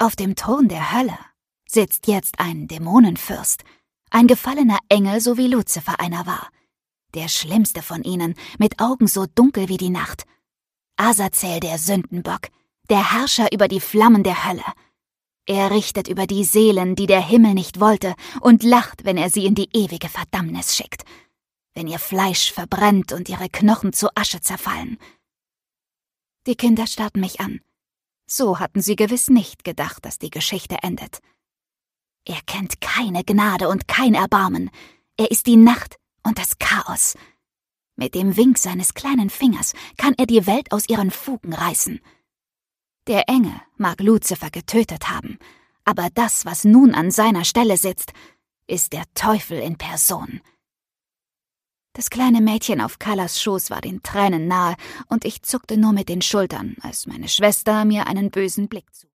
Auf dem Thron der Hölle sitzt jetzt ein Dämonenfürst, ein gefallener Engel, so wie Luzifer einer war. Der schlimmste von ihnen, mit Augen so dunkel wie die Nacht. Azazel, der Sündenbock, der Herrscher über die Flammen der Hölle. Er richtet über die Seelen, die der Himmel nicht wollte, und lacht, wenn er sie in die ewige Verdammnis schickt, wenn ihr Fleisch verbrennt und ihre Knochen zu Asche zerfallen. Die Kinder starrten mich an. So hatten sie gewiss nicht gedacht, dass die Geschichte endet. Er kennt keine Gnade und kein Erbarmen. Er ist die Nacht und das Chaos. Mit dem Wink seines kleinen Fingers kann er die Welt aus ihren Fugen reißen. Der Engel mag Luzifer getötet haben, aber das, was nun an seiner Stelle sitzt, ist der Teufel in Person. Das kleine Mädchen auf Callas Schoß war den Tränen nahe, und ich zuckte nur mit den Schultern, als meine Schwester mir einen bösen Blick zu.